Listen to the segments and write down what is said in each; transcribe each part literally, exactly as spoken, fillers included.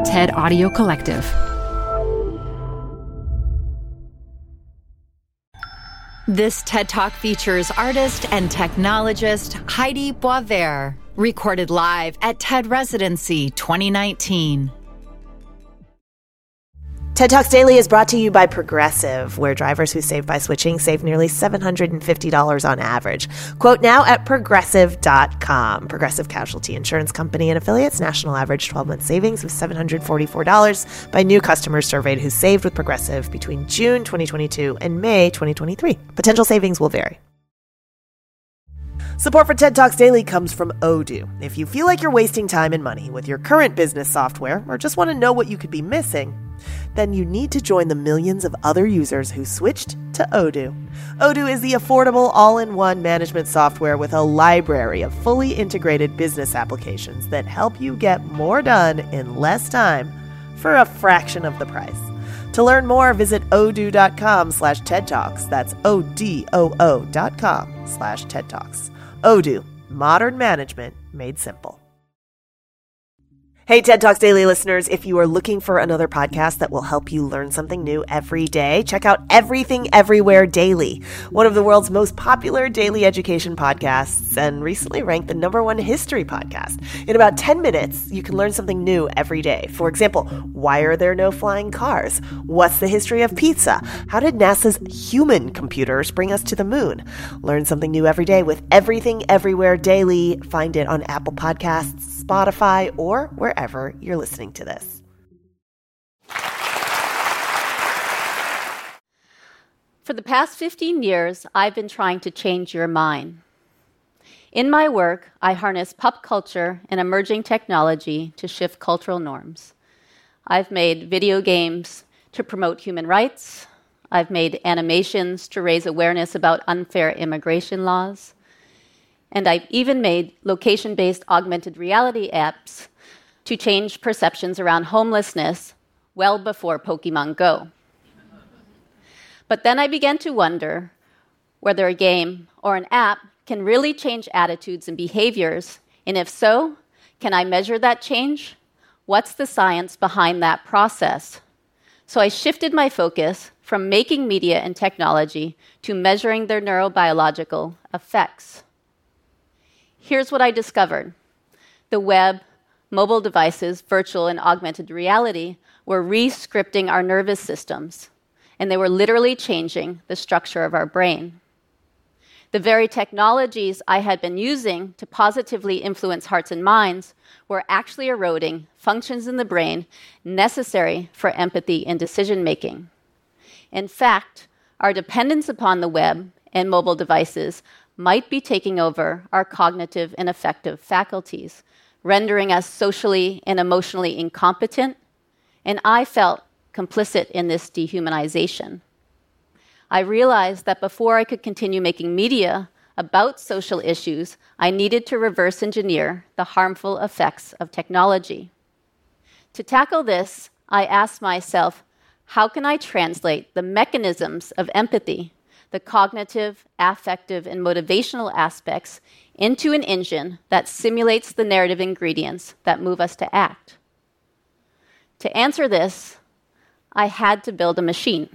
TED Audio Collective. This TED Talk features artist and technologist Heidi Boisvert, recorded live at TED Residency twenty nineteen. TED Talks Daily is brought to you by Progressive, where drivers who save by switching save nearly seven hundred fifty dollars on average. Quote now at progressive dot com. Progressive Casualty Insurance Company and affiliates. National average twelve-month savings of seven hundred forty-four dollars by new customers surveyed who saved with Progressive between June twenty twenty-two and May twenty twenty-three. Potential savings will vary. Support for TED Talks Daily comes from Odoo. If you feel like you're wasting time and money with your current business software or just want to know what you could be missing, then you need to join the millions of other users who switched to Odoo. Odoo is the affordable all-in-one management software with a library of fully integrated business applications that help you get more done in less time for a fraction of the price. To learn more, visit odoo.com slash TED Talks. That's O-D-O-O dot com slash TED Talks. Odoo, modern management made simple. Hey, TED Talks Daily listeners, if you are looking for another podcast that will help you learn something new every day, check out Everything Everywhere Daily, one of the world's most popular daily education podcasts and recently ranked the number one history podcast. In about ten minutes, you can learn something new every day. For example, why are there no flying cars? What's the history of pizza? How did NASA's human computers bring us to the moon? Learn something new every day with Everything Everywhere Daily. Find it on Apple Podcasts, Spotify, or wherever you're listening to this. For the past fifteen years, I've been trying to change your mind. In my work, I harness pop culture and emerging technology to shift cultural norms. I've made video games to promote human rights. I've made animations to raise awareness about unfair immigration laws. And I've even made location-based augmented reality apps to change perceptions around homelessness well before Pokemon Go. But then I began to wonder whether a game or an app can really change attitudes and behaviors, and if so, can I measure that change? What's the science behind that process? So I shifted my focus from making media and technology to measuring their neurobiological effects. Here's what I discovered. The web, mobile devices, virtual and augmented reality were re-scripting our nervous systems, and they were literally changing the structure of our brain. The very technologies I had been using to positively influence hearts and minds were actually eroding functions in the brain necessary for empathy and decision-making. In fact, our dependence upon the web and mobile devices might be taking over our cognitive and affective faculties, rendering us socially and emotionally incompetent, and I felt complicit in this dehumanization. I realized that before I could continue making media about social issues, I needed to reverse engineer the harmful effects of technology. To tackle this, I asked myself, how can I translate the mechanisms of empathy, the cognitive, affective, and motivational aspects into an engine that simulates the narrative ingredients that move us to act? To answer this, I had to build a machine.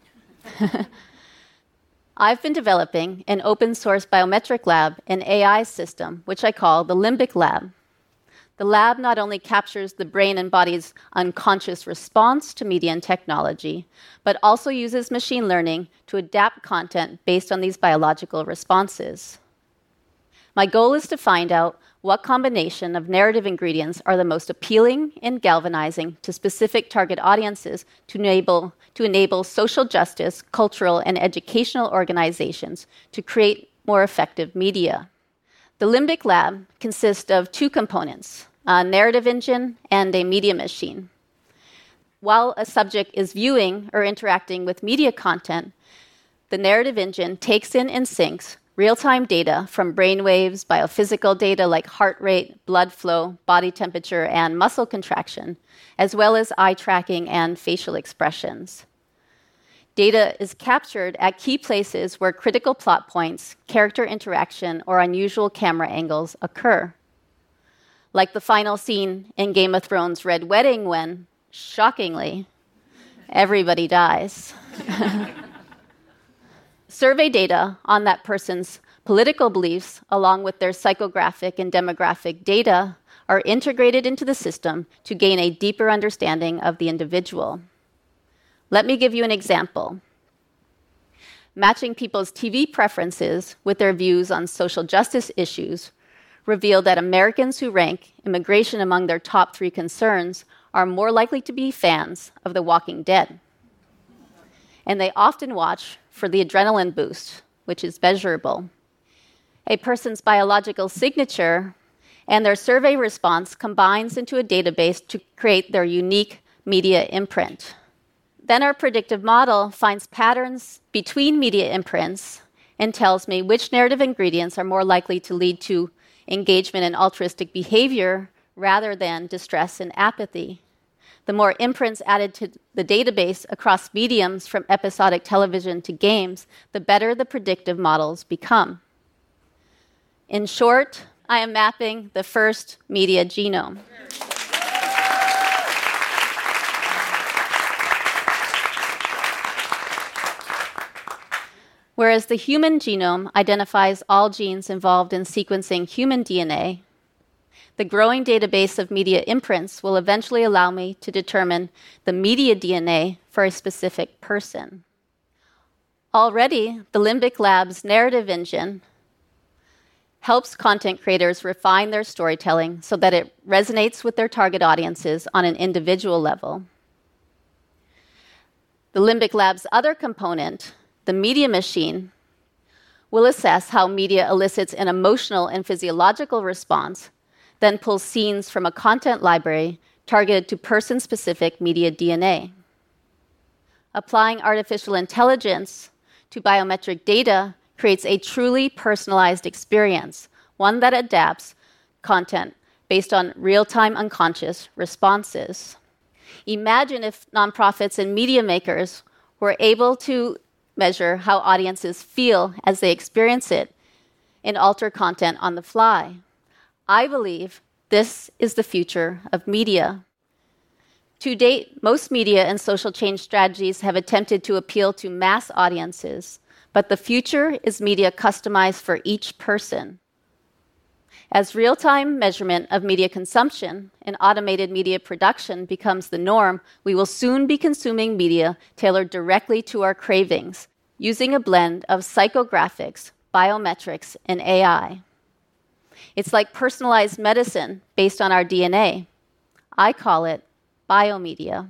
I've been developing an open-source biometric lab and A I system, which I call the Limbic Lab. The lab not only captures the brain and body's unconscious response to media and technology, but also uses machine learning to adapt content based on these biological responses. My goal is to find out what combination of narrative ingredients are the most appealing and galvanizing to specific target audiences to enable, to enable social justice, cultural, and educational organizations to create more effective media. The Limbic Lab consists of two components, a narrative engine and a media machine. While a subject is viewing or interacting with media content, the narrative engine takes in and syncs real-time data from brainwaves, biophysical data like heart rate, blood flow, body temperature, and muscle contraction, as well as eye tracking and facial expressions. Data is captured at key places where critical plot points, character interaction, or unusual camera angles occur. like the final scene in Game of Thrones' Red Wedding when, shockingly, everybody dies. Survey data on that person's political beliefs, along with their psychographic and demographic data, are integrated into the system to gain a deeper understanding of the individual. Let me give you an example. Matching people's T V preferences with their views on social justice issues revealed that Americans who rank immigration among their top three concerns are more likely to be fans of The Walking Dead. And they often watch for the adrenaline boost, which is measurable. A person's biological signature and their survey response combines into a database to create their unique media imprint. Then our predictive model finds patterns between media imprints and tells me which narrative ingredients are more likely to lead to engagement and altruistic behavior rather than distress and apathy. The more imprints added to the database across mediums from episodic television to games, the better the predictive models become. In short, I am mapping the first media genome. Whereas the human genome identifies all genes involved in sequencing human D N A, the growing database of media imprints will eventually allow me to determine the media D N A for a specific person. Already, the Limbic Lab's narrative engine helps content creators refine their storytelling so that it resonates with their target audiences on an individual level. The Limbic Lab's other component, the media machine, will assess how media elicits an emotional and physiological response, then pulls scenes from a content library targeted to person-specific media D N A. Applying artificial intelligence to biometric data creates a truly personalized experience, one that adapts content based on real-time unconscious responses. Imagine if nonprofits and media makers were able to measure how audiences feel as they experience it and alter content on the fly. I believe this is the future of media. To date, most media and social change strategies have attempted to appeal to mass audiences, but the future is media customized for each person. As real-time measurement of media consumption and automated media production becomes the norm, we will soon be consuming media tailored directly to our cravings, using a blend of psychographics, biometrics, and A I. It's like personalized medicine based on our D N A. I call it biomedia.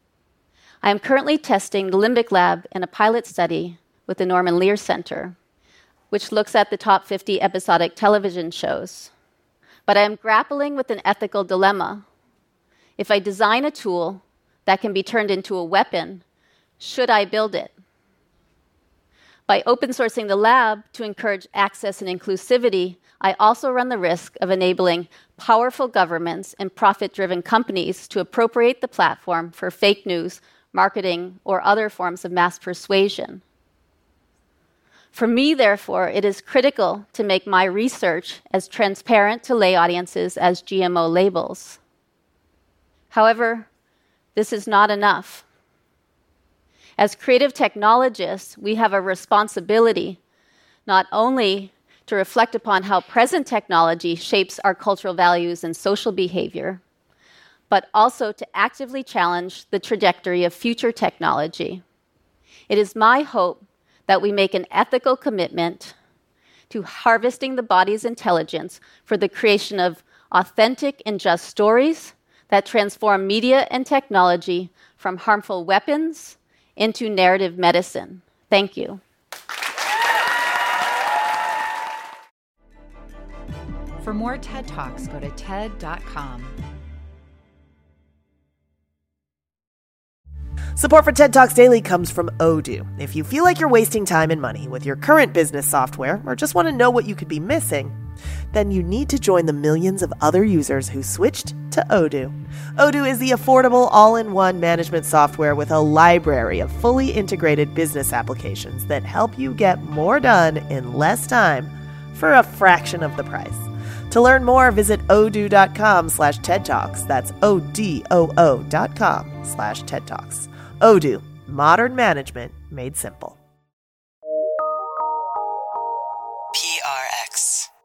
I am currently testing the Limbic Lab in a pilot study with the Norman Lear Center, which looks at the top fifty episodic television shows. But I am grappling with an ethical dilemma. If I design a tool that can be turned into a weapon, should I build it? By open sourcing the lab to encourage access and inclusivity, I also run the risk of enabling powerful governments and profit-driven companies to appropriate the platform for fake news, marketing, or other forms of mass persuasion. For me, therefore, it is critical to make my research as transparent to lay audiences as G M O labels. However, this is not enough. As creative technologists, we have a responsibility not only to reflect upon how present technology shapes our cultural values and social behavior, but also to actively challenge the trajectory of future technology. It is my hope that we make an ethical commitment to harvesting the body's intelligence for the creation of authentic and just stories that transform media and technology from harmful weapons into narrative medicine. Thank you. For more TED Talks, go to ted dot com. Support for TED Talks Daily comes from Odoo. If you feel like you're wasting time and money with your current business software or just want to know what you could be missing, then you need to join the millions of other users who switched to Odoo. Odoo is the affordable all-in-one management software with a library of fully integrated business applications that help you get more done in less time for a fraction of the price. To learn more, visit odoo.com slash TED Talks. That's O-D-O-O dot com slash TED Talks. Odoo, modern management made simple. P R X.